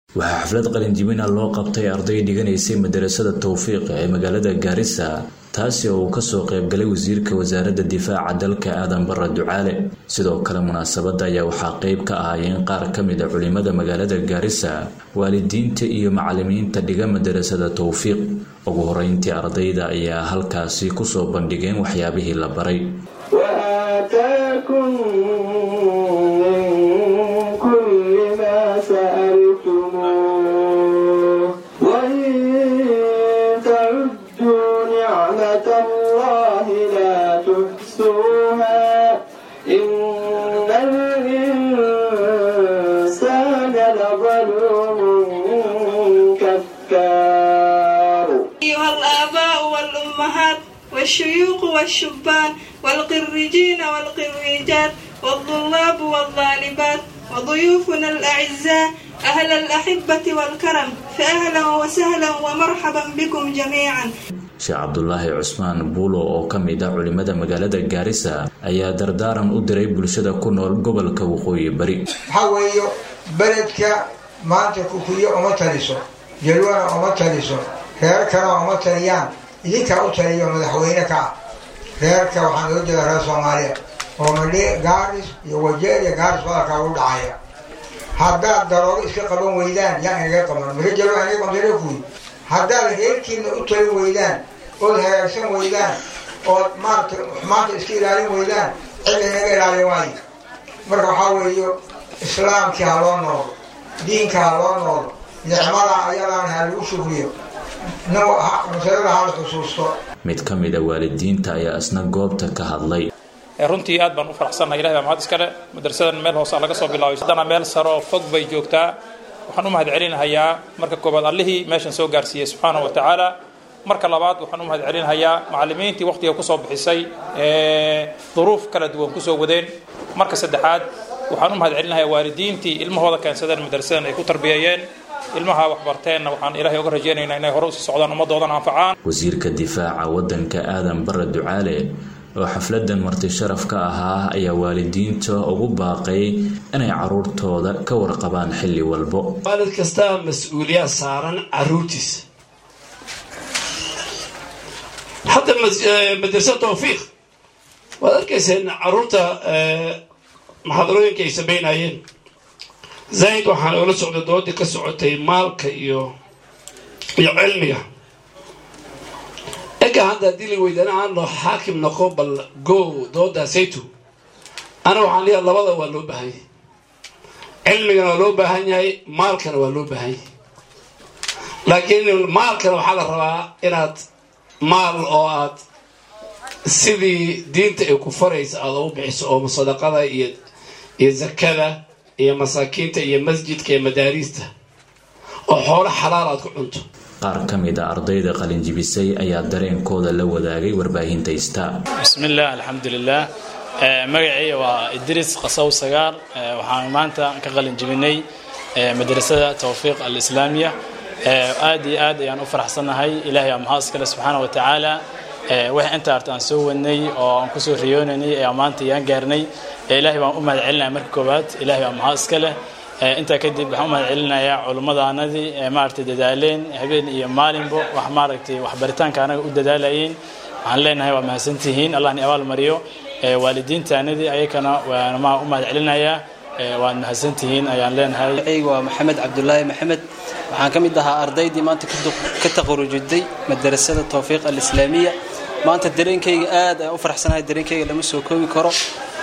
waxaa xaflad qalinjibin loo qabtay arday dhiganaysay madrasada Tawfiiq ee magaalada Garissa taasi oo ka soo qayb galay wasiirka wasaaradda difaaca dalka Aadan Barre Ducaale sidoo kale munaasabada ayaa waxaa qayb ka ahaayeen qaar ka mid ah culimada magaalada Garissa waalidiinta iyo macallimiinta dhiga madrasada Tawfiiq ugu horeyntii ardayda ayaa halkaasi ku soo bandhigeen waxyaabihii la baray والشيوخ والشبان والقريجين والقريجات والطلاب والطالبات وضيوفنا الأعزاء أهل الأحبة والكرم فأهلا وسهلا ومرحبا بكم جميعا. شيخ عبد الله عثمان بولو oo kamid ah culimada magaalada Garissa ayaa dardaaran u diray bulshada ku nool gobolka Waqooyi Bari. Hawayo baladka maanta ku kuyo uma taliso jalwana uma taliso heer kale uma taliyaan idinka u taliyo madaxweyne ka reerka waxaan loo jeedaa Soomaaliya oo mali gaaris iyo wajeeriya gaaris ka u dhacaya hadda darooga iska qaban weydaan yaa inaga qaban marjalo aniga qandare ku hadda reerkiina u tali weydaan oo hagaagsan weydaan oo maanta iska ilaalin weydaan inaga ilaalin waay marka waxa weeyo islaamka loo nool diinka loo nool nicmada ayadaan hal u shukriyo mid ka mid ah waalidiinta ayaa asna goobta ka hadlay runtii aad baan u faraxsanahay ilaahay mahad iskale madrasadan meel hoos laga soo bilaabay sadana meel saro fog bay joogtaa waxaan u mahad celinayaa marka koobaad Allahi meeshan soo gaarsiiyay subhanahu wa ta'ala marka labaad waxaan u mahad celinayaa macallimiintii waqtiga ku soo bixisay duruuf kala duwan ku soo wadeen marka saddexaad waxaan u mahad celinayaa waalidiintii ilmahooda keensadeen madrasadan ay ku tarbiyayeen ilmaha wax barteen waxaan ilaahay uga rajaynaynaa inay hore u socdaan ummadoodan anfacaan. wasiirka difaaca wadanka Aadan Barre Ducaale oo xafladan marti sharaf ka ahaa ayaa waalidiinta ugu baaqay inay caruurtooda ka warqabaan xilli walbo. waalid kasta mas'uuliyad saaran caruurtiisa hadda madrasada Tawfiiq wadarkaysan caruurta maxadarooyinka ay sameynayeen زايد وحنا ولا سعودة دودي كسعودي مالك يو علمية إجا هذا ديلي ويدنا عنه حاكم نقابل جو دودا سيتو أنا وحني الله والله ولو بهاي علمي ولو بهاي مالك ولو بهاي لكن المالك وحال الروا إنات مال أوات سيدي دينت كفريس الله بعيس أو مصدقة يزكذا iyo masaakiinta iyo masjidka iyo madaarista oo xoolo xalaal aad ku cunto. qaar kamid ah ardayda qalin jibisay ayaa dareenkooda la wadaagay warbaahinta Star. bismillah alhamdulillah magacayga waa Idris Qasaw Sagaar waxaan maanta ka qalin jibinay madrasada Tawfiiq al-Islaamiya aad iyo aad ayaan u faraxsanahay ilaahay mahad iskale subhanahu wa ta'ala waxa inta artaan soo wadnay oo aan ku soo riyoonay ee maanta yaan gaarnay ilaahay waan u mahad celinayaa marka koobaad ilaahay waa mahad iskale inta kadib waxaan u mahad celinayaa culimadaanadii maartay dadaaleen habeen iyo maalinba wax maartay wax baritaanka anaga u dadaalayeen waxaan leenahay waa mahadsantihiin Allah ni abaal mariyo waalidiintaanadii ayakana waan u mahad celinayaa waan mahadsantihiin ayaan leenahay aygu waa Maxamed Cabdullaahi Maxamed waxaan kamid ahaa ardaydii maanta ka taqarujuday madrasada Tawfiiq al-Islaamiya maanta dareenkayga aad u faraxsanahay dareenkayga lama soo koobi karo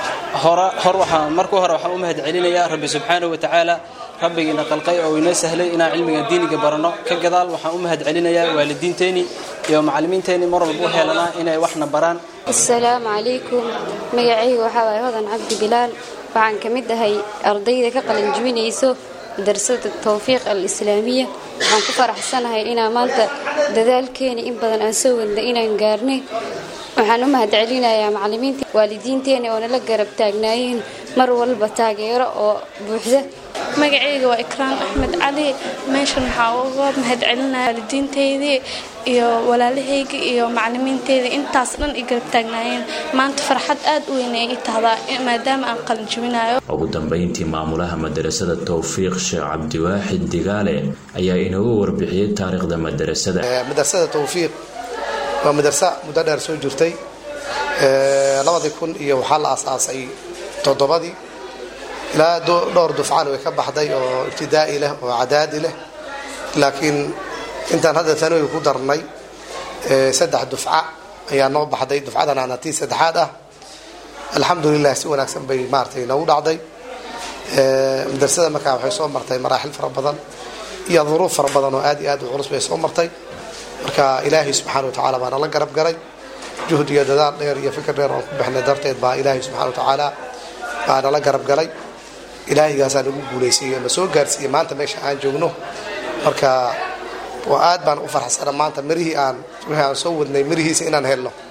waxaan u mahad celinayaa Rabbi subhanahu wa ta'ala rabbigiina qalqay oo inoo sahlay inaan cilmiga diiniga barano ka gadaal waxaan u mahad celinayaa waalidiinteeni iyo macallimiinteeni mar walba u heelanaa inay waxna baraan. Assalaamu alaykum magacaygu waxa waay Hodan Cabdi Bilaal waxaan kamid ahay ardayda ka qalin jibinayso madrasada Tawfiiq al-Islaamiya waxaan ku faraxsanahay inaan maanta dadaalkeeni in badan aan soo wadnay inaan gaarnay waxaan u mahad celinayaa macallimiinta waalidiinteena oo nala garab taagnaayeen mar walba taageero oo buuxda magacayga waa Ikraan Axmed Cali meeshan waxaa uga mahadcelinayaa waalidiinteydii iyo walaalahayga iyo macallimiinteydii intaas dhan i garab taagnaayeen maanta farxad aad u weyn ay tahay maadaama aan qalin jabinayo ugu dambeyntii maamulaha madrasada Tawfiiq Sheekh Cabdiwaaxid Digaale ayaa inoogu warbixiyay taariikhda madrasada Tawfiiq waa madrasa muddo dheer soo jirtay 2000 iyo waxaa la aasaasay 7 ilaa dhowr dufcaan way ka baxday oo ibtidaa'i leh oo cadaadi leh laakiin intaan hadda tanooy ku darnay 3 dufca ayaa noo baxday dufcadan aan tii saddexaad ah alxamdulillah si wanaagsan bay maartay nagu dhacday madrasada markaa waxay soo martay maraaxil fara badan iyo duruuf fara badan oo aad iyo aad u culus bay soo martay marka ilaahay subxaanahu wa ta'aala baa la garab garay juhd iyo dadaal dheer iyo fikir dheer oo ku bixnay darteed baa ilaahay subxaanahu wa ta'aala baa la garab galay ilaahay gaasaan ugu guuleysay ama soo gaarsiiyay maanta meesha aan joogno marka waa aad baan u faraxsanahay maanta mirihii aan soo wadnay mirihiisa inaan helno